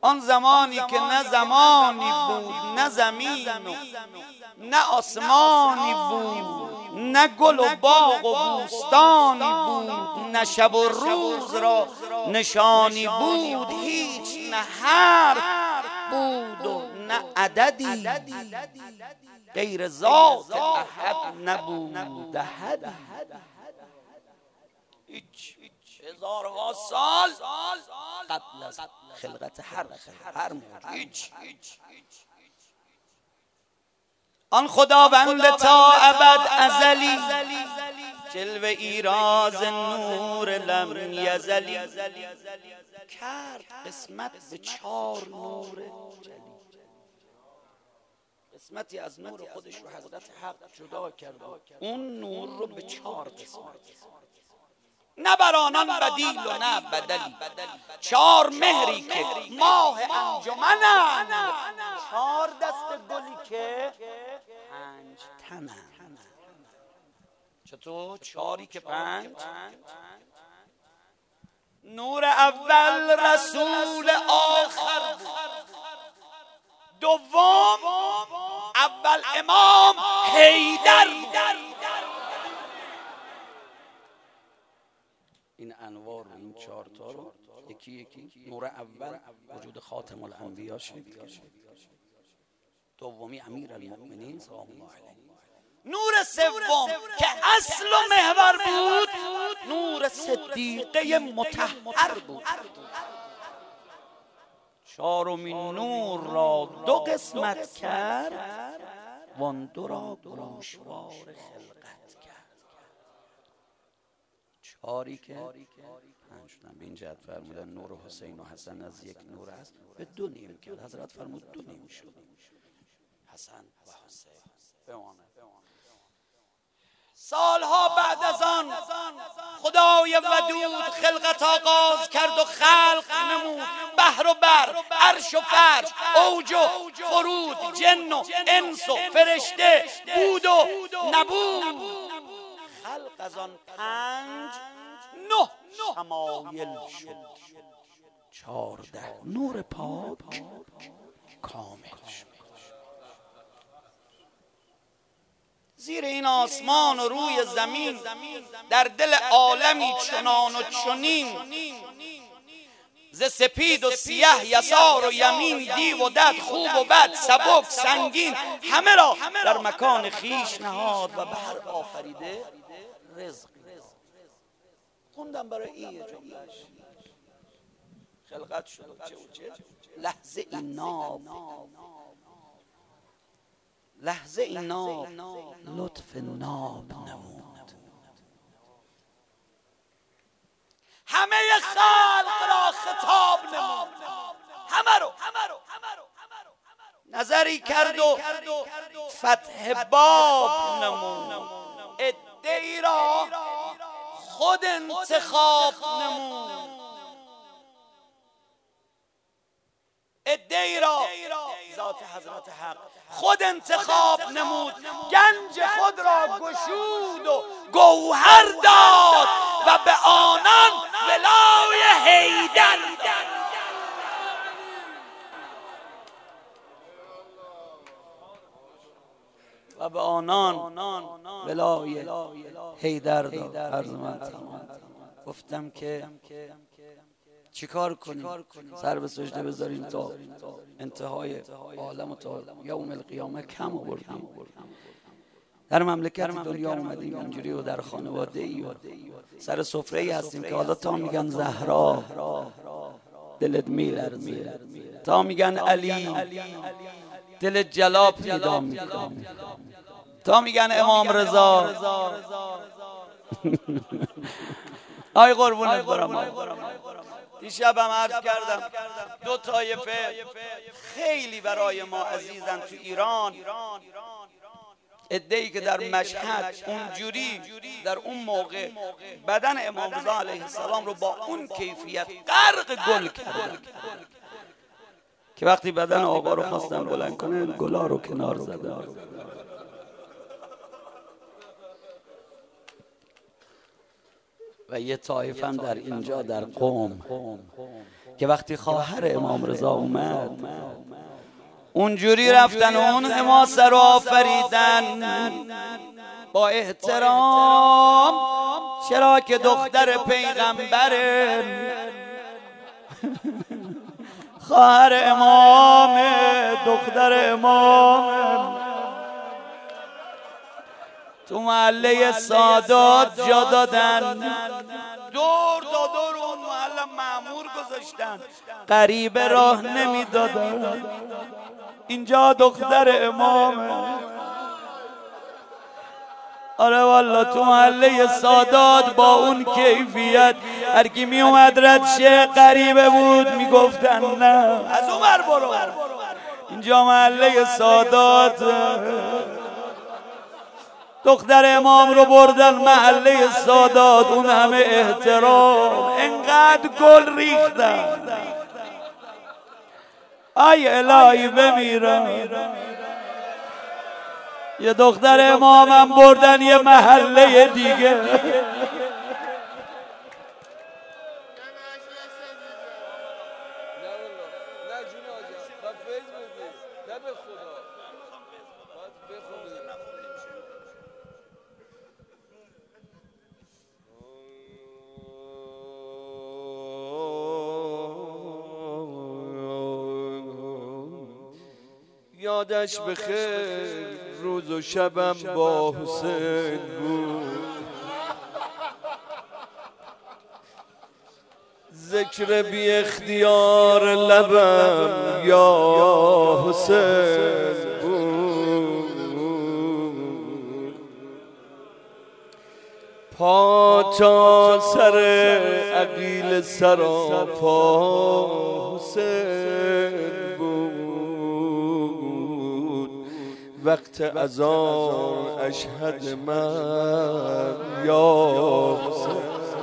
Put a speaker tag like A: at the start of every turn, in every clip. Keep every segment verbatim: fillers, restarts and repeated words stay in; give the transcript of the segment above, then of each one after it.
A: آن زمانی که نه زمانی بود نه زمین و نه آسمانی بود، نه گل و باغ و بوستانی بود، نه شب و روز را نشانی بود، هیچ نه حرف بود و نه عددی غیر ذات احد نبود احد. هیچ هزارها سال قبل از خلقت هر هر هیچ آن خداوند تا ابد ازلی، جلوه ایراز نور لم یزلی، کرد قسمت به چار نور جلی. قسمتی از نور خودش رو حضرت حق جدا کرد، اون نور رو به چار قسمت، نه بر آنان بدیل و نه بدلی. چار مهری که ماه انجمنند، چار دست گلی که پنج تنند. چطور؟ چاری که پنج. نور اول رسول آخر بود، دوم اول امام حیدر بود. این انوار رو، این چهار تا رو یکی یکی. نور اول وجود خاتم الانبیا شد، دومی امیر المؤمنین سلام الله علیه. نور سوم که اصل و محور بود، نور صدیقه مطهر بود. چهارمین نور را دو قسمت کرد، وان دو را گوشوار خلقت کرد. چهاری که پنج شدن. به این جهت فرمودن نور حسین و حسن از یک نور است، به دو نیم کرد. حضرت فرمود دو نیم شد حسن و حسین. بمانه سالها بعد از آن خدای ودود خلقت آغاز کرد و خلق نمود. بحر و بر، عرش و فرش، اوج و فرود، جن و انس و فرشته، بود و نبود. خلق از آن پنج نه شمایل شد، چارده نور پاک کامل شد. زیر این آسمان و روی زمین، در دل عالمی چنان و چنین، ز سپید و سیه، یسار و یمین، دیو و دد، خوب و بد، سبک سنگین، همه را در مکان خیش نهاد و بر آفریده رزق. خوندم برای این خلقت شد چه و چه. لحظه این ناب، لحظه این ناب لطف ناب نمود. همه خلق را خطاب نمود، همه رو نظری کرد و فتح باب نمود. عده‌ای را خود انتخاب نمود، عده‌ای را ذات حضرت حق خود انتخاب نمود. گنج خود را گشود و گوهر داد و به آنان ولای حیدر داد. و به آنان ولای حیدر داد. عرض من تمام. گفتم که چیکار کنیم؟ سر به سجده بذاریم تا انتهای عالم و تا یوم القیامه کم آوردیم. در مملکت دنیا اومدیم اینجوری و در خانواده ای و سر سفره ای هستیم که حالا تا میگن زهرا دلت میلرزه، تا میگن علی دلت جلا پیدا میکنه، تا میگن امام رضا. آی قربونت برم. دیشبم عرض کردم دو طایفه خیلی برای ما عزیزن تو ایران، عده‌ای که در مشهد اونجوری در اون موقع بدن امام رضا علیه السلام رو با اون کیفیت غرق گل کردن که وقتی بدن آقا رو خواستن بلند کنه گلا رو کنار زدن. و یه طایفه هم در اینجا در قم که وقتی خواهر امام رضا اومد اونجوری رفتن اون حماسه رو آفریدن با احترام، چرا که دختر پیغمبره، خواهر امام، دختر امام، تو محله سادات جا دادن، دور تا دور اون محله مأمور گذاشتن، غریبه راه نمیدادن. اینجا دختر امامه. آره والا تو محله سادات با اون کیفیت هر کی می اومد رد شه غریبه بود میگفتن نه از اونور برو. اینجا محله سادات. دختر امام رو بردن محله سادات، اون همه احترام، انقدر گل ریختن. ای الهی بمیرم. یه دختر امامم بردن یه محله دیگه.
B: یادش بخیر روز و شبم با حسین بود، ذکر بی اختیار لبم یا حسین بود. پا تا سر عقیل سراپا حسین بود. وقت اذان اشهد من یا حسین.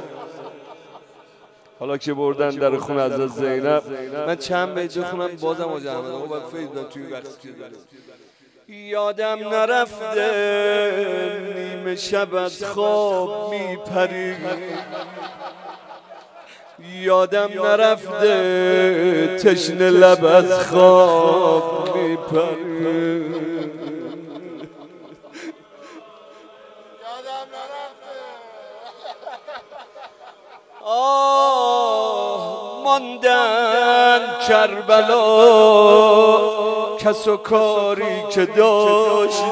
B: حالا که بردن در خون از زینب، من چند بیت بخونم بازم آج احمد آقا باید فیض بدن توی وقتی که داریم. یادم نرفته نیمه شب از خواب میپری، یادم نرفته تشنه لب از خواب میپری. آه ماندن کربلا کس و کاری که داشتی،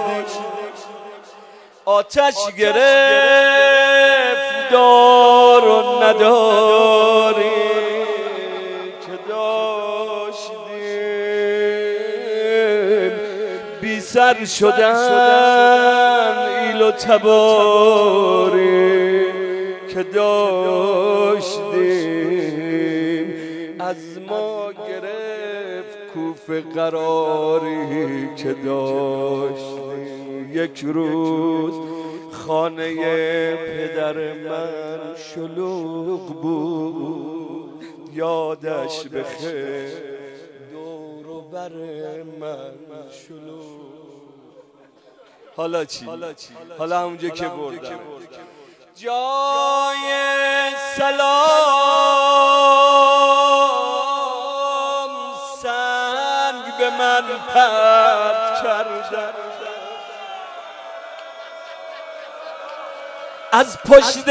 B: آتش گرفت دار و نداری که داشتیم، بی سر شدن ایل و تباری که داشتیم، از ما گرفت کوف قراری که داشتیم. یک روز خانه پدر من شلوغ بود، یادش بخیر دور و بر من شلوغ. حالا چی؟ حالا همونجا که بردم جای سلام سنگ به من پرت کردن، از پشت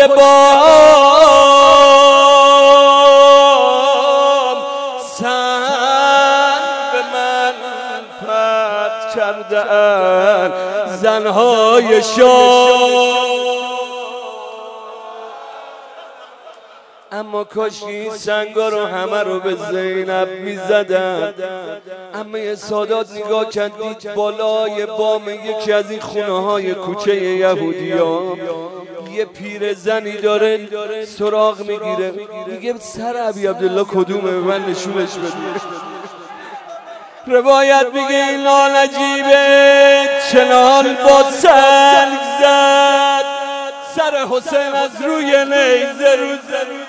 B: بام سنگ به من پرت کردن زنهای شام. اما کاش این سنگا رو همه رو به زینب میزدن. اما سادات نگاه کرد دید بالای بام یکی از این خونه های کوچه یهودی ها یه پیر زنی داره سراغ میگیره، میگه سر ابی عبدالله کدومه من نشونش بده. روایت میگه این نالجیبه چنان با سنگ زد سر حسین از روی نیزه رو زد.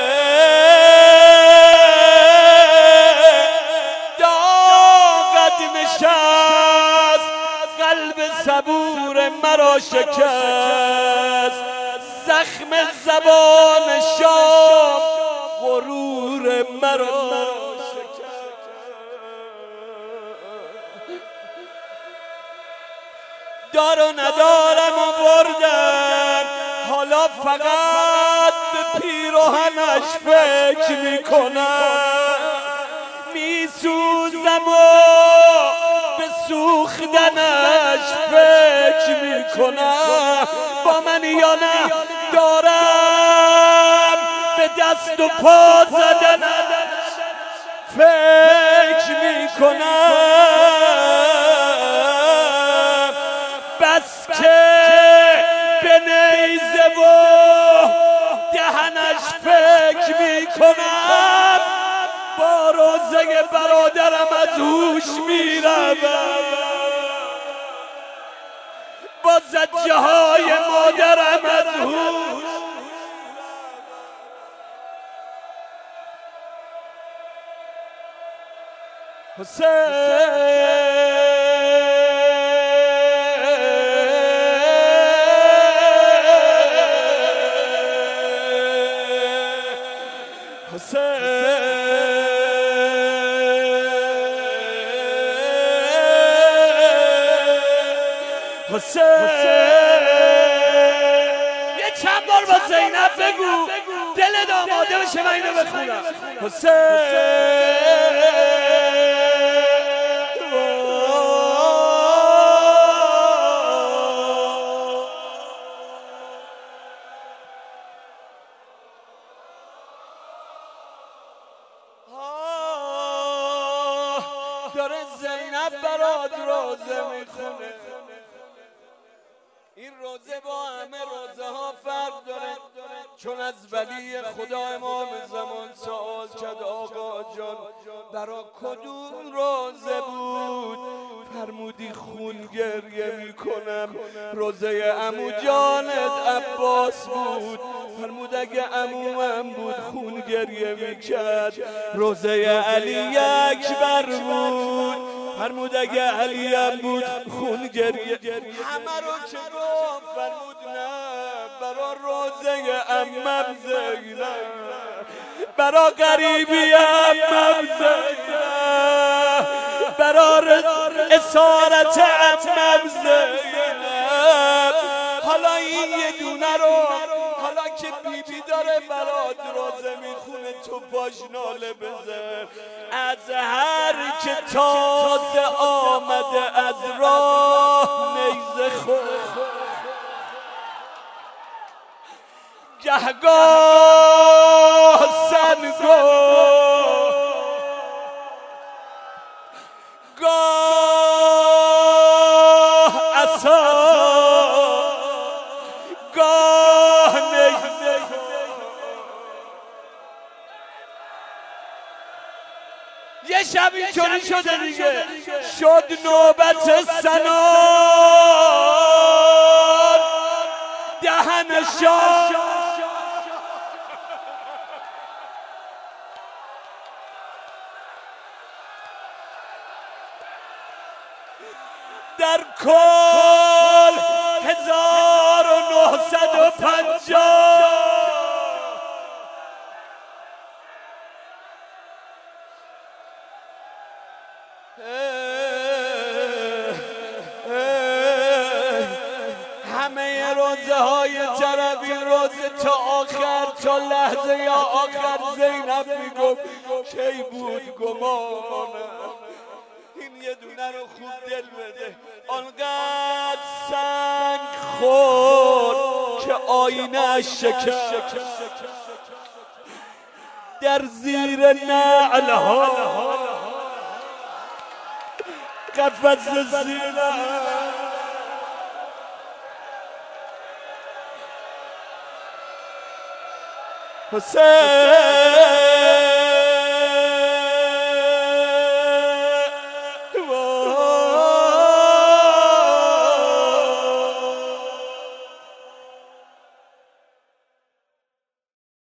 B: داغت مرا شکست، زخم زبان شام غرور مرا شکست. دار و ندارم و بردن، حالا فقط به پیراهنش فکر میکنم، میسوزم و به سوختنش فکر میکنم. با من یا نه دارم به دست و پا زدنش فکر میکنم. بس که به نیزه و دهنش فکر میکنم، با روزه برادرم از هوش میروم، با زجه های مادرم از هوش. حسین حسین یه چند بار با زینب بگو دلت آماده بشه من اینو بخونم. حسین داره زینب برات روزه میخونه. این روزه با همه روزه ها فرق داره، چون از ولی خدا امام زمان سوال کرد آقا جان برا کدوم روزه بود؟ فرمودی خون گریه میکنم. روزه عمو جانت عباس بود. فرمود اگه عمومم بود خون گریه میکرد. روزه علی اکبر بود. فرمود اگه علیم بود خون گریه. همه رو که گفت فرمود نه برا روزه عمم زینب، برا غریبی عمم زینب، برا اسارت عمم زینب. حالا این یه دونه رو حالا که بیبی بی داره برات روزه میخونه تو پاش ناله بزن. از هر که تازه آمده از راه نیزه خود، گهگاه سنگو گاه عصا گاه نیزه. یه شب اینطوری شده دیگه، شد نوبت سنان دهن شاه. در کل هزار و نهصد و پنجاه همه روزه های طرف این روزه تا آخر، تا لحظه یا آخر زینب میگفت کی بود گمانم. این یه دونه رو خوب دل بده، آنقدر سنگ خورد که آینه شکست. در زیر نعلها قفس زینب حسین